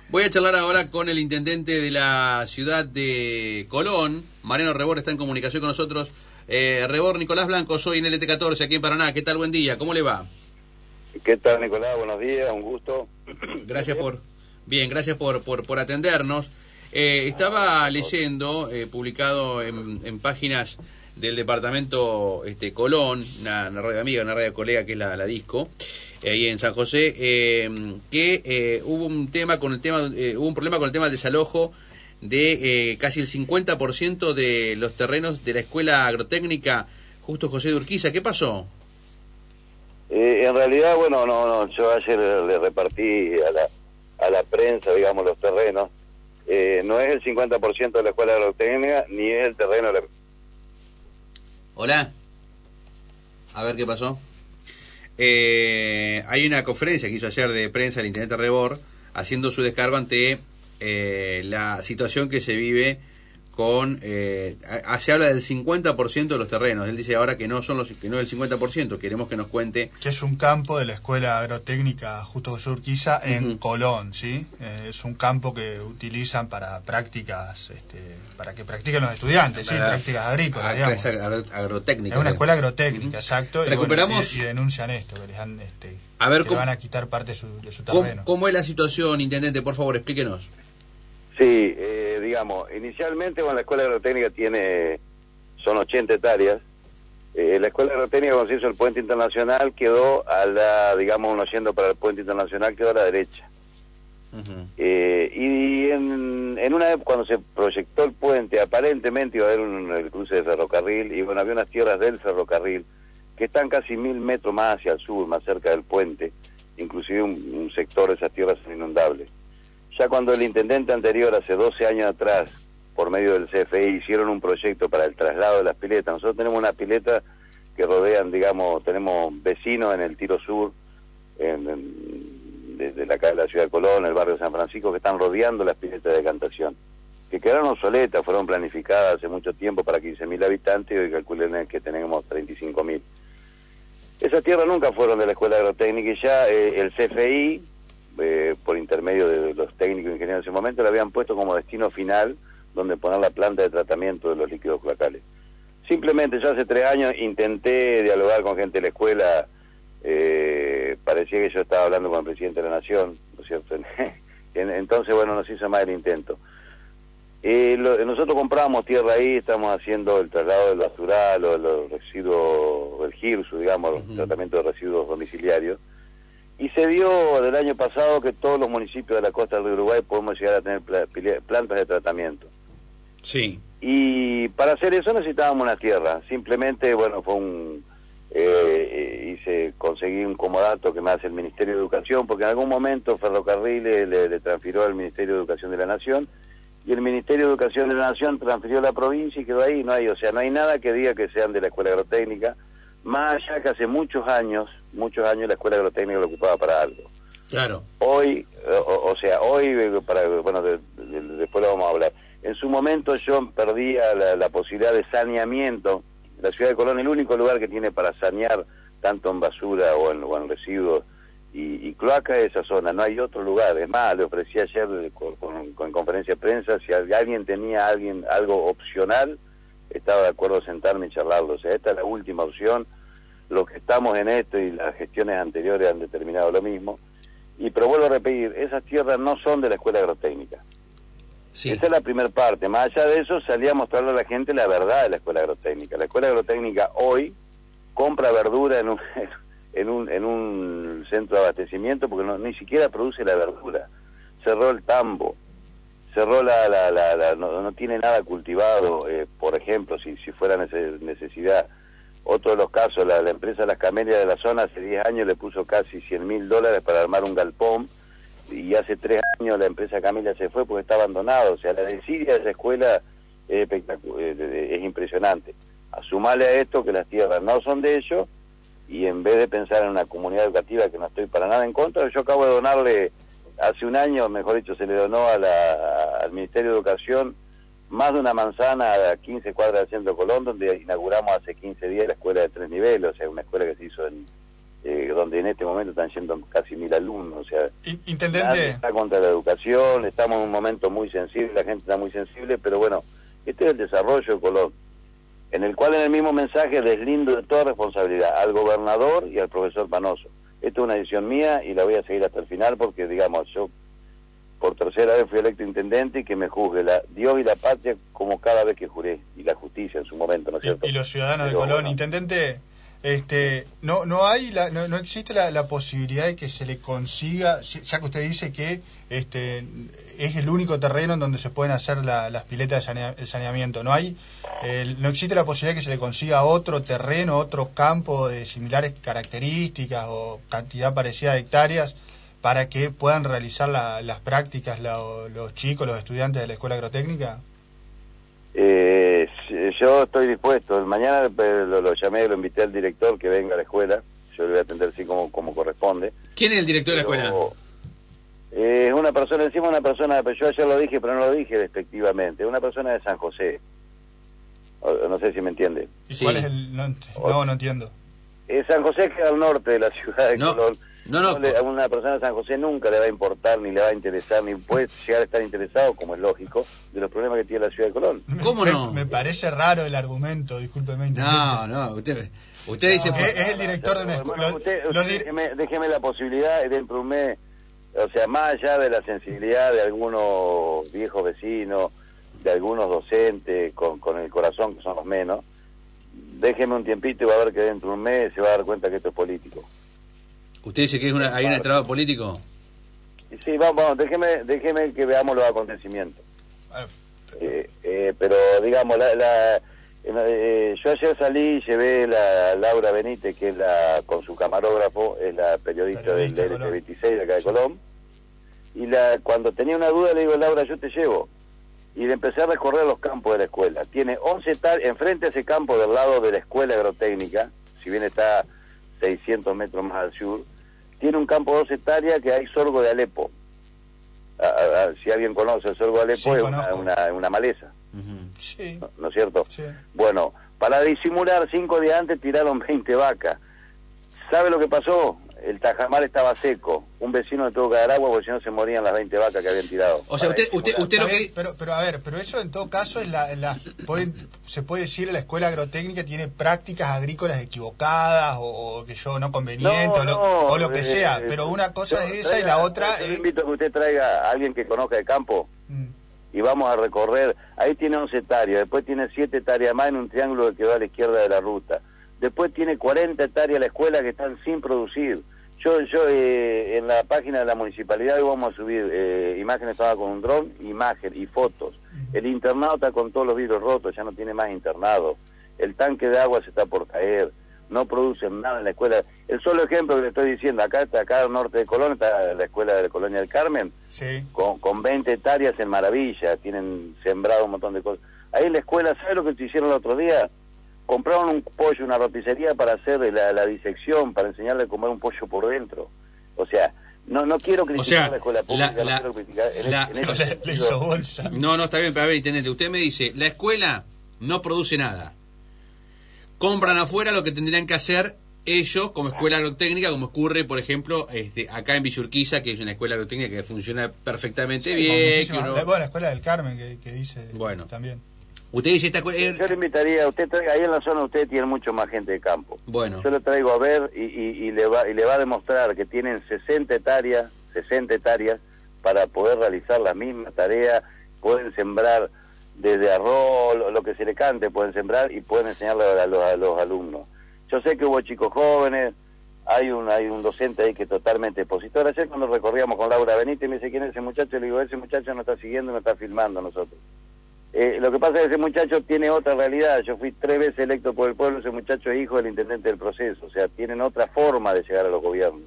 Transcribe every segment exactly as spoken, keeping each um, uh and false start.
Voy a charlar ahora con el intendente de la ciudad de Colón. Mariano Rebor está en comunicación con nosotros. Eh, Rebor, Nicolás Blanco, soy en L T catorce aquí en Paraná. ¿Qué tal? Buen día, ¿cómo le va? ¿Qué tal, Nicolás? Buenos días, un gusto. Gracias por... Bien, gracias por, por, por atendernos. Eh, estaba leyendo, eh, publicado en, en páginas del departamento este, Colón, una, una radio amiga, una radio colega que es la, la Disco, eh, ahí en San José, eh, que eh, hubo un tema con el tema, eh, hubo un problema con el tema del desalojo de eh, casi el cincuenta por ciento de los terrenos de la Escuela Agrotécnica Justo José de Urquiza. ¿Qué pasó? Eh, en realidad, bueno, no, no, yo ayer le repartí a la, a la prensa, digamos, los terrenos. Eh, no es el cincuenta por ciento de la Escuela Agrotécnica, ni es el terreno de la... Hola. A ver qué pasó. Eh, hay una conferencia que hizo ayer de prensa el intendente Rebor haciendo su descargo ante eh, la situación que se vive con... Eh, a, se habla del cincuenta por ciento de los terrenos. Él dice ahora que no son los que no es el cincuenta por ciento. Queremos que nos cuente... Que es un campo de la Escuela Agrotécnica Justo José Urquiza en Uh-huh. Colón, ¿sí? Eh, es un campo que utilizan para prácticas, este, para que practiquen los estudiantes, ¿sí? Para- Prácticas agrícolas, Ah, digamos. clase agro- agrotécnica. Es una escuela agrotécnica, Uh-huh. exacto. y Recuperamos- bueno, y, y denuncian esto, que les han, este, A ver, que ¿cómo- le van a quitar parte de su, de su ¿Cómo, terreno. ¿Cómo es la situación, intendente? Por favor, explíquenos. Sí, eh, digamos, inicialmente, bueno, la Escuela Agrotécnica tiene, son ochenta hectáreas. Eh, la Escuela Agrotécnica, cuando se hizo el puente internacional, quedó a la, digamos, uno yendo para el puente internacional, quedó a la derecha. Uh-huh. Eh, y en, en una época, cuando se proyectó el puente, aparentemente iba a haber un, el cruce de ferrocarril, y bueno, había unas tierras del ferrocarril que están casi mil metros más hacia el sur, más cerca del puente, inclusive un, un sector de esas tierras es inundable. Ya cuando el intendente anterior, hace doce años atrás, por medio del C F I, hicieron un proyecto para el traslado de las piletas. Nosotros tenemos una pileta que rodean, digamos, tenemos vecinos en el Tiro Sur, en, en, desde la calle de la Ciudad de Colón, el barrio de San Francisco, que están rodeando las piletas de decantación, que quedaron obsoletas, fueron planificadas hace mucho tiempo para quince mil habitantes y hoy calculen que tenemos treinta y cinco mil. Esas tierras nunca fueron de la Escuela Agrotécnica y ya eh, el C F I, eh, por intermedio de los técnicos ingenieros en ese momento, le habían puesto como destino final donde poner la planta de tratamiento de los líquidos cloacales. Simplemente yo hace tres años intenté dialogar con gente de la escuela, eh, parecía que yo estaba hablando con el presidente de la Nación, ¿no es cierto? Entonces, bueno, nos hizo más el intento. Eh, lo, nosotros compramos tierra ahí, estamos haciendo el traslado del basural o los residuos, el GIRSU, digamos, Uh-huh. el tratamiento de residuos domiciliarios. Y se dio del año pasado que todos los municipios de la costa del río Uruguay podemos llegar a tener pla- plantas de tratamiento. Sí. Y para hacer eso necesitábamos una tierra. Simplemente, bueno, fue un... Eh, hice, conseguí un comodato que me hace el Ministerio de Educación, porque en algún momento Ferrocarril le, le, le transfirió al Ministerio de Educación de la Nación, y el Ministerio de Educación de la Nación transfirió a la provincia y quedó ahí. No hay, o sea, no hay nada que diga que sean de la Escuela Agrotécnica, más allá que hace muchos años, muchos años la Escuela Agrotécnica lo ocupaba para algo. Claro. Hoy, o, o sea, hoy, para bueno, de, de, después lo vamos a hablar. En su momento yo perdía la, la posibilidad de saneamiento. La ciudad de Colón, el único lugar que tiene para sanear, tanto en basura o en, o en residuos y, y cloaca, es esa zona. No hay otro lugar. Es más, le ofrecí ayer con, con, con conferencia de prensa, si alguien tenía alguien algo opcional, estaba de acuerdo a sentarme y charlarlo. O sea, esta es la última opción. Los que estamos en esto y las gestiones anteriores han determinado lo mismo. Y pero vuelvo a repetir, esas tierras no son de la Escuela Agrotécnica. Sí. Esa es la primera parte. Más allá de eso, salí a mostrarle a la gente la verdad de la Escuela Agrotécnica. La Escuela Agrotécnica hoy compra verdura en un en un en un centro de abastecimiento porque no, ni siquiera produce la verdura. Cerró el tambo, cerró la... la, la, la no, no tiene nada cultivado, eh, por ejemplo, si, si fuera neces necesidad. Otro de los casos, la, la empresa Las Camelias de la zona hace diez años le puso casi cien mil dólares para armar un galpón, y hace tres años la empresa Camelia se fue porque está abandonado. O sea, la desidia de esa escuela es, es impresionante. Asumale a esto que las tierras no son de ellos, y en vez de pensar en una comunidad educativa, que no estoy para nada en contra, yo acabo de donarle, hace un año, mejor dicho, se le donó a la, al Ministerio de Educación más de una manzana a quince cuadras del centro de Colón, donde inauguramos hace quince días la escuela de tres niveles, o sea, una escuela que se hizo en, eh, donde en este momento están yendo casi mil alumnos. O sea, Intendente, nadie está contra la educación, estamos en un momento muy sensible, la gente está muy sensible, pero bueno, este es el desarrollo de Colón, en el cual en el mismo mensaje deslindo de toda responsabilidad al gobernador y al profesor Panoso. Esta es una decisión mía y la voy a seguir hasta el final porque, digamos, yo por tercera vez fui electo intendente y que me juzgue la Dios y la patria como cada vez que juré, y la justicia en su momento, ¿no es cierto? Y, y los ciudadanos Pero, de Colón, bueno, intendente, este, no, no hay, la, no, no existe la, la posibilidad de que se le consiga, ya que usted dice que este es el único terreno en donde se pueden hacer la, las piletas de sanea, el saneamiento, no hay, eh, no existe la posibilidad de que se le consiga otro terreno, otro campo de similares características o cantidad parecida de hectáreas para que puedan realizar la, las prácticas la, los chicos, los estudiantes de la escuela agrotécnica. Eh, yo estoy dispuesto. Mañana lo, lo llamé, lo invité al director que venga a la escuela. Yo le voy a atender así como, como corresponde. ¿Quién es el director de la escuela? Es eh, una persona, encima una persona, yo ayer lo dije, pero no lo dije despectivamente, una persona de San José. O, no sé si me entiende. ¿Y sí. cuál es el...? No, no, no entiendo. Eh, San José queda al norte de la ciudad de no, Colón. No, no. no le, a una persona de San José nunca le va a importar, ni le va a interesar, ni puede llegar a estar interesado, como es lógico, de los problemas que tiene la ciudad de Colón. ¿Cómo me, no? Me parece raro el argumento, discúlpeme, intendente. No, no, usted, usted dice... No, es, es el director de una escuela. Bueno, usted, usted déjeme, déjeme la posibilidad dentro de un mes, o sea, más allá de la sensibilidad de algunos viejos vecinos, de algunos docentes con, con el corazón, que son los menos, déjeme un tiempito y va a ver que dentro de un mes se va a dar cuenta que esto es político. ¿Usted dice que es una, hay un estrado político? Sí, vamos, vamos, déjeme, déjeme que veamos los acontecimientos. Eh, eh, pero, digamos, la, la, eh, yo ayer salí y llevé la Laura Benítez, que es la, con su camarógrafo, es la periodista, periodista del L T veintiséis de acá de Colón, y la, cuando tenía una duda le digo, Laura, yo te llevo. Y le empecé a recorrer los campos de la escuela. Tiene once hectáreas, enfrente a ese campo del lado de la escuela agrotécnica, si bien está seiscientos metros más al sur, tiene un campo de dos hectáreas que hay sorgo de Alepo. A, a, a, si alguien conoce el sorgo de Alepo, sí, es una, una, una maleza. Uh-huh. Sí. ¿No, ¿No es cierto? Sí. Bueno, para disimular, cinco días antes tiraron veinte vacas. ¿Sabe lo que pasó? El tajamar estaba seco. Un vecino le tuvo que dar agua porque si no se morían las veinte vacas que habían tirado. O sea, usted, usted, usted lo que... Pero, pero a ver, pero eso en todo caso es la, la puede, se puede decir la escuela agrotécnica tiene prácticas agrícolas equivocadas o, o que yo no conveniente no, o, lo, no, o lo que eh, sea. Pero una cosa es esa traiga, y la otra yo es... le invito a que usted traiga a alguien que conozca el campo mm. y vamos a recorrer. Ahí tiene once hectáreas, después tiene siete hectáreas más en un triángulo que quedó a la izquierda de la ruta. Después tiene cuarenta hectáreas la escuela que están sin producir. Yo yo eh, en la página de la municipalidad hoy vamos a subir eh, imágenes, estaba con un dron, imagen y fotos. El internado está con todos los vidrios rotos, ya no tiene más internado. El tanque de agua se está por caer, no producen nada en la escuela. El solo ejemplo que le estoy diciendo, acá está acá al norte de Colón, está la escuela de la Colonia del Carmen, sí. con, con veinte hectáreas en maravilla, tienen sembrado un montón de cosas. Ahí en la escuela, ¿sabe lo que te hicieron el otro día? Compraron un pollo, una roticería para hacer la, la disección, para enseñarle a comer un pollo por dentro. O sea, no no quiero criticar o sea, la escuela pública, la, la, no quiero criticar... En la, este, en este le hizo bolsa. No, no, está bien, pero a ver, intendente, usted me dice, la escuela no produce nada. Compran afuera lo que tendrían que hacer ellos como escuela agrotécnica, como ocurre, por ejemplo, este, acá en Villurquiza, que es una escuela agrotécnica que funciona perfectamente sí, bien. Que uno... Bueno, la escuela del Carmen, que, que dice bueno. también. Usted dice esta escuela... Yo le invitaría, usted traiga, ahí en la zona usted tiene mucho más gente de campo. Bueno. Yo lo traigo a ver y, y, y, le va, y le va a demostrar que tienen sesenta hectáreas, sesenta hectáreas para poder realizar la misma tarea, pueden sembrar desde arroz, lo, lo que se le cante, pueden sembrar y pueden enseñarle a los, a los alumnos. Yo sé que hubo chicos jóvenes, hay un hay un docente ahí que es totalmente expositor. Ayer cuando recorríamos con Laura Benítez me dice, ¿quién es ese muchacho? Le digo, ese muchacho nos está siguiendo y nos está filmando a nosotros. Eh, lo que pasa es que ese muchacho tiene otra realidad. Yo fui tres veces electo por el pueblo, ese muchacho es hijo del intendente del proceso, o sea, tienen otra forma de llegar a los gobiernos.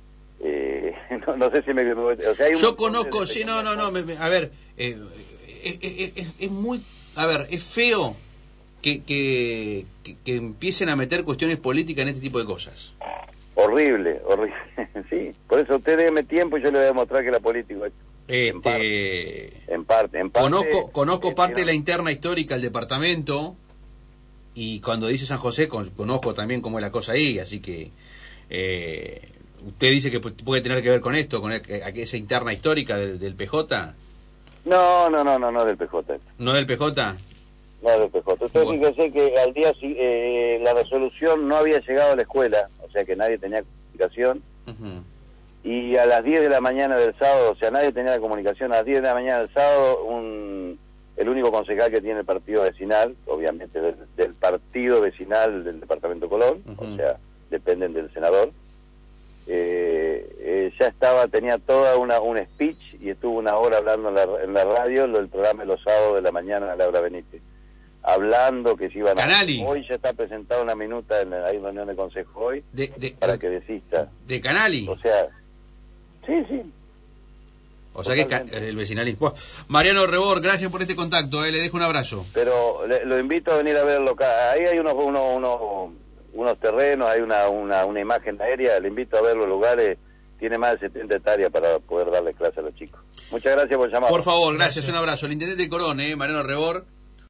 Eh, no, no sé si me... O sea, hay un yo conozco, sí, no, no, no, me, me, a ver, eh, es, es, es, es muy, a ver, es feo que, que, que, que empiecen a meter cuestiones políticas en este tipo de cosas. Horrible, horrible, sí, por eso usted déme tiempo y yo le voy a demostrar que la política... Este, en parte, en parte, conozco conozco eh, parte de la interna histórica del departamento y cuando dice San José con, conozco también cómo es la cosa ahí, así que Eh, ¿Usted dice que puede tener que ver con esto, con esa interna histórica del, del P J? No, no, no, no, no del P J. ¿No del P J? No del P J. Usted Bueno. fíjese que al día eh, la resolución no había llegado a la escuela, o sea que nadie tenía comunicación. Uh-huh. Y a las diez de la mañana del sábado, o sea, nadie tenía la comunicación, a las diez de la mañana del sábado, un, el único concejal que tiene el partido vecinal, obviamente del, del partido vecinal del departamento Colón, uh-huh. o sea, dependen del senador, eh, eh, ya estaba, tenía toda una un speech y estuvo una hora hablando en la, en la radio, lo, el programa de los sábados de la mañana de Laura Benítez, hablando que se iban Canali. a... Hoy ya está presentada una minuta en la, hay reunión de consejo hoy, de, de, para de, que desista. ¿De Canali? O sea, sí, sí. O sea Totalmente. que el vecinalismo. Mariano Rebor, gracias por este contacto, eh, le dejo un abrazo. Pero le, lo invito a venir a verlo. Ahí hay unos unos unos, unos terrenos, hay una, una, una imagen aérea, le invito a ver los lugares, tiene más de setenta hectáreas para poder darle clase a los chicos. Muchas gracias por llamar. Por favor, gracias, gracias. Un abrazo. El intendente de Colón, eh, Mariano Rebor.